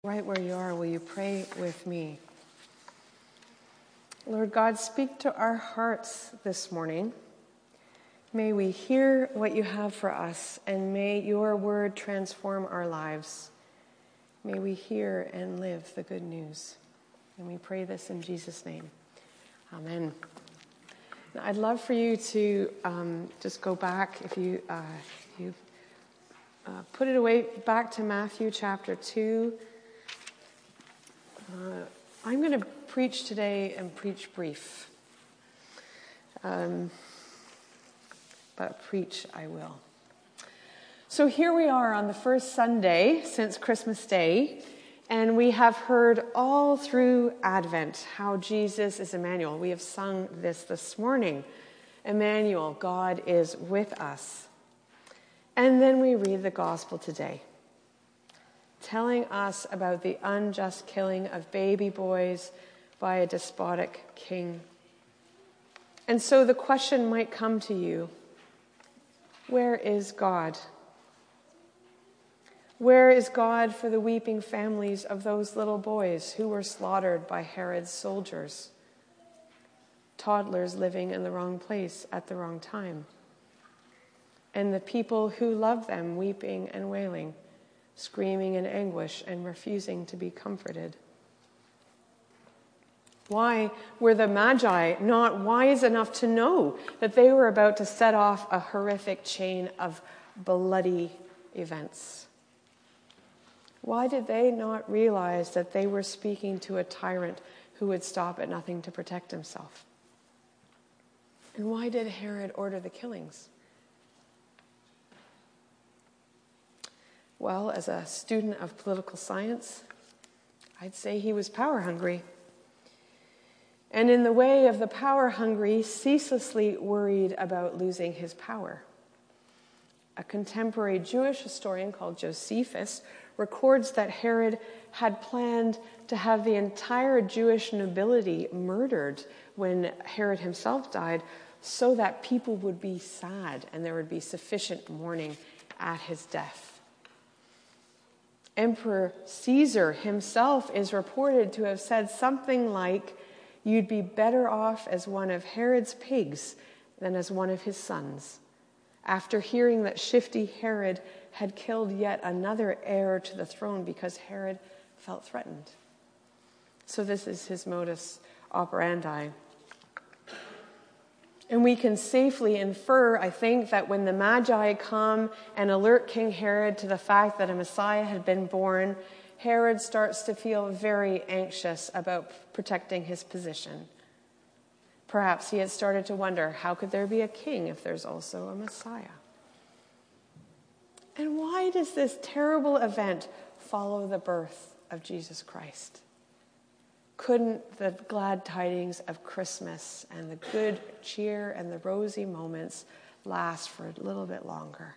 Right where you are, will you pray with me? Lord God, speak to our hearts this morning. May we hear what you have for us, and may your word transform our lives. May we hear and live the good news. And we pray this in Jesus' name. Amen. Now, I'd love for you to just go back, if you put it away, back to Matthew chapter 2. I'm going to preach today and preach brief. But preach I will. So here we are on the first Sunday since Christmas Day, and we have heard all through Advent how Jesus is Emmanuel. We have sung this morning. Emmanuel, God is with us. And then we read the gospel today, telling us about the unjust killing of baby boys by a despotic king. And so the question might come to you, where is God? Where is God for the weeping families of those little boys who were slaughtered by Herod's soldiers? Toddlers living in the wrong place at the wrong time. And the people who loved them weeping and wailing, screaming in anguish and refusing to be comforted. Why were the Magi not wise enough to know that they were about to set off a horrific chain of bloody events? Why did they not realize that they were speaking to a tyrant who would stop at nothing to protect himself? And why did Herod order the killings? Well, as a student of political science, I'd say he was power hungry. And in the way of the power hungry, ceaselessly worried about losing his power. A contemporary Jewish historian called Josephus records that Herod had planned to have the entire Jewish nobility murdered when Herod himself died, so that people would be sad and there would be sufficient mourning at his death. Emperor Caesar himself is reported to have said something like, "You'd be better off as one of Herod's pigs than as one of his sons," after hearing that shifty Herod had killed yet another heir to the throne because Herod felt threatened. So this is his modus operandi. And we can safely infer, I think, that when the Magi come and alert King Herod to the fact that a Messiah had been born, Herod starts to feel very anxious about protecting his position. Perhaps he had started to wonder, how could there be a king if there's also a Messiah? And why does this terrible event follow the birth of Jesus Christ? Couldn't the glad tidings of Christmas and the good cheer and the rosy moments last for a little bit longer?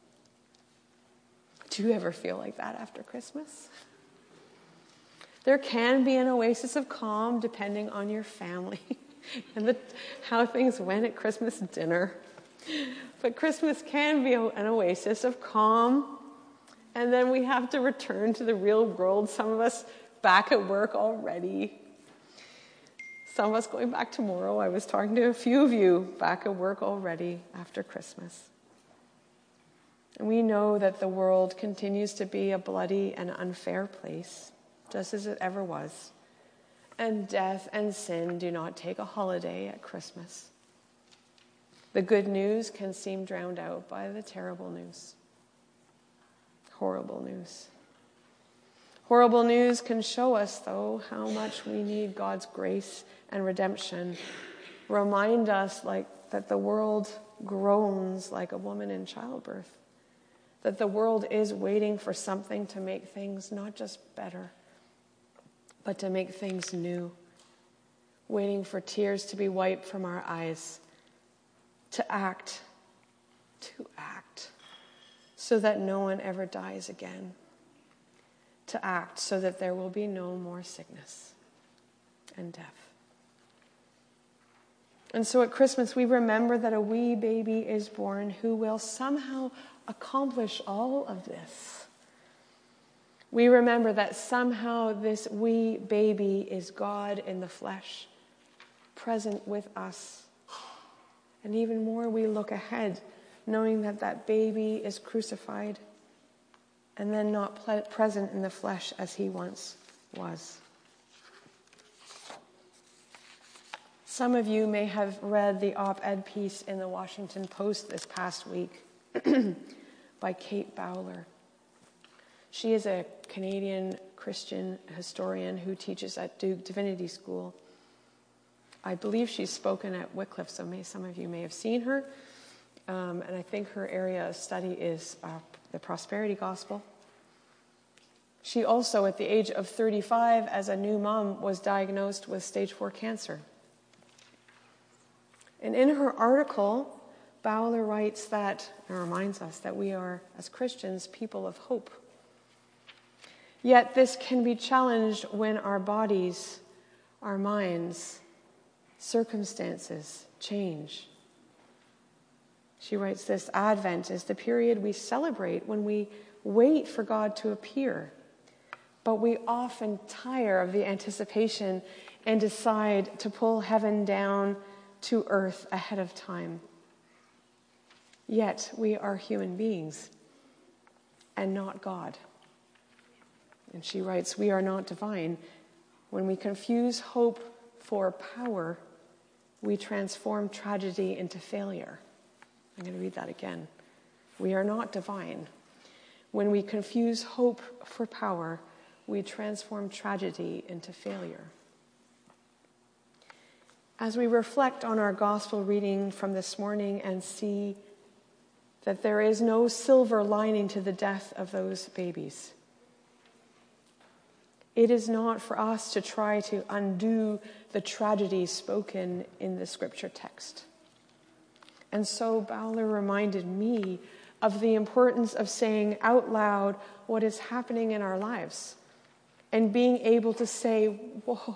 Do you ever feel like that after Christmas? There can be an oasis of calm depending on your family and how things went at Christmas dinner. But Christmas can be an oasis of calm, and then we have to return to the real world. Some of us back at work already. Some of us going back tomorrow. I was talking to a few of you back at work already after Christmas. And we know that the world continues to be a bloody and unfair place, just as it ever was. And death and sin do not take a holiday at Christmas. The good news can seem drowned out by the terrible news. Horrible news. Horrible news can show us, though, how much we need God's grace and redemption. Remind us that the world groans like a woman in childbirth. That the world is waiting for something to make things not just better, but to make things new. Waiting for tears to be wiped from our eyes. To act, so that no one ever dies again. To act so that there will be no more sickness and death. And so at Christmas, we remember that a wee baby is born who will somehow accomplish all of this. We remember that somehow this wee baby is God in the flesh, present with us. And even more, we look ahead, knowing that that baby is crucified and then not present in the flesh as he once was. Some of you may have read the op-ed piece in the Washington Post this past week by Kate Bowler. She is a Canadian Christian historian who teaches at Duke Divinity School. I believe she's spoken at Wycliffe, so some of you may have seen her. And I think her area of study is the prosperity gospel. She also, at the age of 35, as a new mom, was diagnosed with stage 4 cancer. And in her article, Bowler writes that, and reminds us that we are, as Christians, people of hope. Yet this can be challenged when our bodies, our minds, circumstances change. She writes this: Advent is the period we celebrate when we wait for God to appear. But we often tire of the anticipation and decide to pull heaven down to earth ahead of time. Yet we are human beings and not God. And she writes, we are not divine. When we confuse hope for power, we transform tragedy into failure. I'm going to read that again. We are not divine. When we confuse hope for power, we transform tragedy into failure. As we reflect on our gospel reading from this morning and see that there is no silver lining to the death of those babies, it is not for us to try to undo the tragedy spoken in the scripture text. And so Bowler reminded me of the importance of saying out loud what is happening in our lives and being able to say, whoa,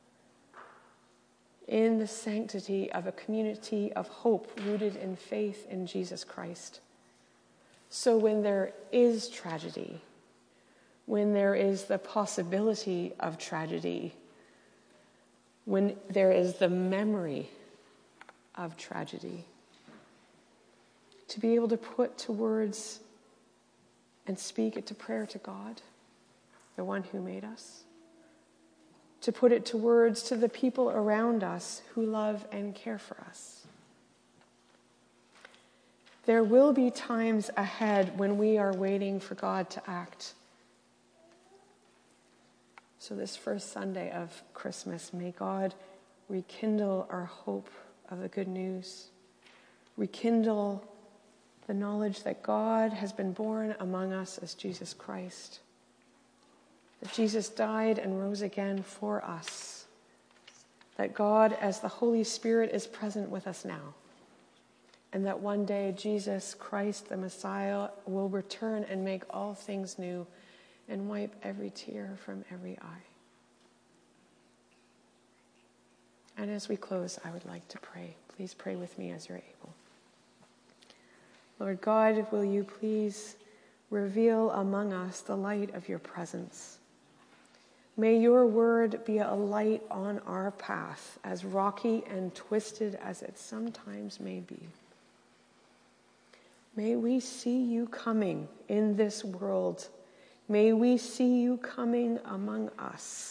in the sanctity of a community of hope rooted in faith in Jesus Christ. So when there is tragedy, when there is the possibility of tragedy, when there is the memory of tragedy, to be able to put to words and speak it to prayer to God, the one who made us, to put it to words to the people around us who love and care for us. There will be times ahead when we are waiting for God to act. So this first Sunday of Christmas, may God rekindle our hope of the good news, rekindle the knowledge that God has been born among us as Jesus Christ, that Jesus died and rose again for us, that God as the Holy Spirit is present with us now, and that one day Jesus Christ, the Messiah, will return and make all things new and wipe every tear from every eye. And as we close, I would like to pray. Please pray with me as you're able. Lord God, will you please reveal among us the light of your presence? May your word be a light on our path, as rocky and twisted as it sometimes may be. May we see you coming in this world. May we see you coming among us.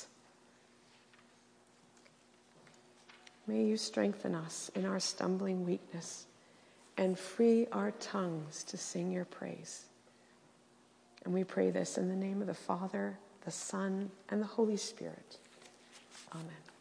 May you strengthen us in our stumbling weakness and free our tongues to sing your praise. And we pray this in the name of the Father, the Son, and the Holy Spirit. Amen.